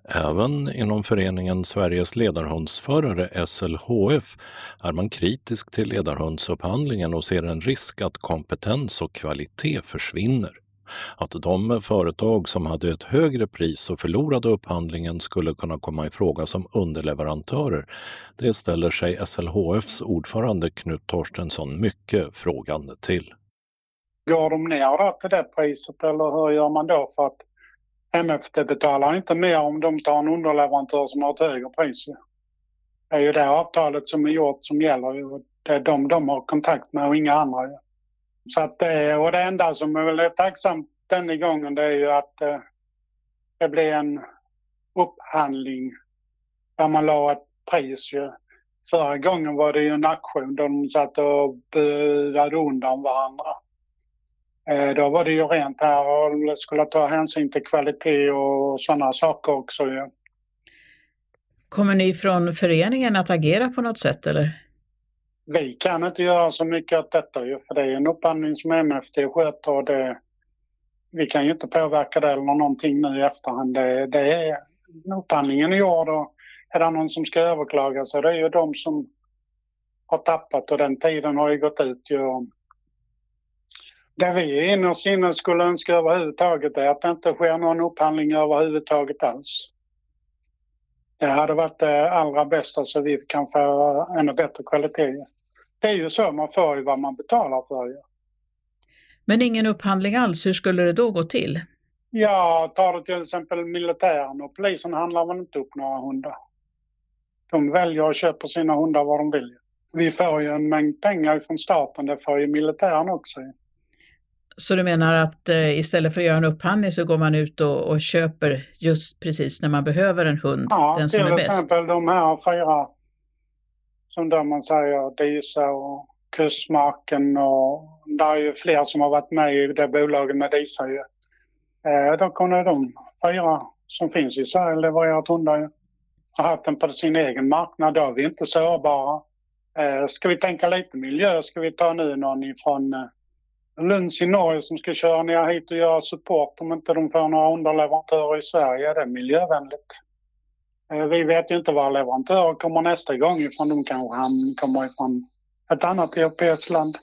Även inom föreningen Sveriges ledarhundsförare SLHF är man kritisk till ledarhundsupphandlingen och ser en risk att kompetens och kvalitet försvinner. Att de företag som hade ett högre pris och förlorade upphandlingen skulle kunna komma i fråga som underleverantörer, det ställer sig SLHFs ordförande Knut Torstensson mycket frågande till. Går de ner då till det priset eller hur gör man då? För att MFT betalar inte mer om de tar en underleverantör som har ett högre pris. Det är ju det avtalet som är gjort som gäller. Det är de har kontakt med och inga andra. Så att och det enda som är väldigt tacksamt den gången det är ju att det blir en upphandling där man la ett pris. Förra gången var det ju en auktion där de satt och budade undan varandra. Då var det ju rent här och skulle ta hänsyn till kvalitet och sådana saker också. Ja. Kommer ni från föreningen att agera på något sätt eller? Vi kan inte göra så mycket åt detta ju, för det är en upphandling som MFT sköter och vi kan ju inte påverka det eller någonting nu i efterhand. Det är upphandlingen är gjord och är det någon som ska överklaga så det är ju de som har tappat och den tiden har ju gått ut ju. Det vi innerst inne skulle önska överhuvudtaget är att det inte sker någon upphandling överhuvudtaget alls. Det hade varit det allra bästa så vi kan få ännu bättre kvalitet. Det är ju så man får ju vad man betalar för. Ja. Men ingen upphandling alls, hur skulle det då gå till? Ja, tar du till exempel militären och polisen handlar väl inte upp några hundar. De väljer att köpa sina hundar vad de vill. Vi får ju en mängd pengar från staten, det får ju militären också. Så du menar att istället för att göra en upphandling så går man ut och köper just precis när man behöver en hund, den som är bäst? Ja, till exempel de här 4 som där man säger Disa och Kustmarken och det är ju fler som har varit med i det bolaget med Disa ju. Då kunde de 4 som finns i Sverige levererat hundar och haft den på sin egen marknad. Då är vi inte sårbara. Ska vi tänka lite miljö, ska vi ta nu någon ifrån Lunds i Norge som ska köra ner hit och göra support om inte de får några underleverantörer i Sverige. Det är miljövänligt. Vi vet ju inte var leverantörer kommer nästa gång ifrån. De kanske kommer ifrån ett annat europeiskt land.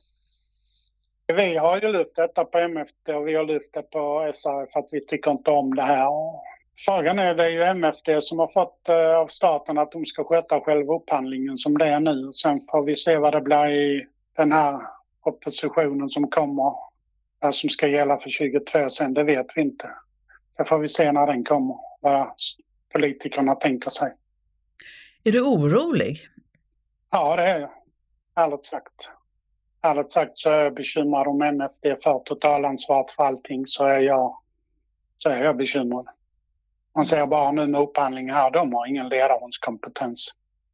Vi har ju lyft detta på MFT och vi har lyft det på SRF för att vi tycker inte om det här. Frågan är det ju MFT som har fått av staten att de ska sköta själva upphandlingen som det är nu. Sen får vi se vad det blir i den här oppositionen som kommer, som ska gälla för 2022 sen, det vet vi inte. Så får vi se när den kommer, vad politikerna tänker sig. Är du orolig? Ja, det är jag. Ärligt sagt så är jag bekymrad om MFT för totalansvaret för allting så är jag bekymrad. Man ser bara nu med upphandling här, de har ingen ledarhundskompetens.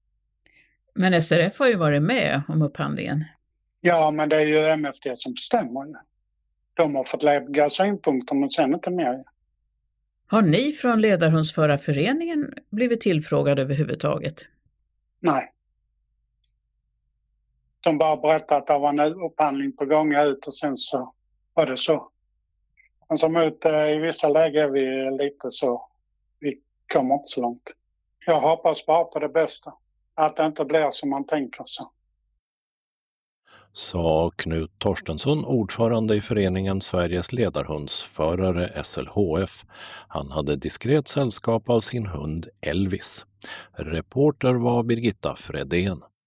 Men SRF har ju varit med om upphandlingen. Ja, men det är ju MFT som bestämmer. De har fått lägga synpunkter men sen inte mer. Har ni från Ledarhundsförarföreningen blivit tillfrågade överhuvudtaget? Nej. De bara berättade att det var en upphandling på gång ut och sen så var det så. Men som ut i vissa lägen är vi lite så, vi kommer inte så långt. Jag hoppas bara på det bästa. Att det inte blir som man tänker så. Sa Knut Torstensson, ordförande i föreningen Sveriges ledarhundsförare SLHF. Han hade diskret sällskap av sin hund Elvis. Reporter var Birgitta Fredén.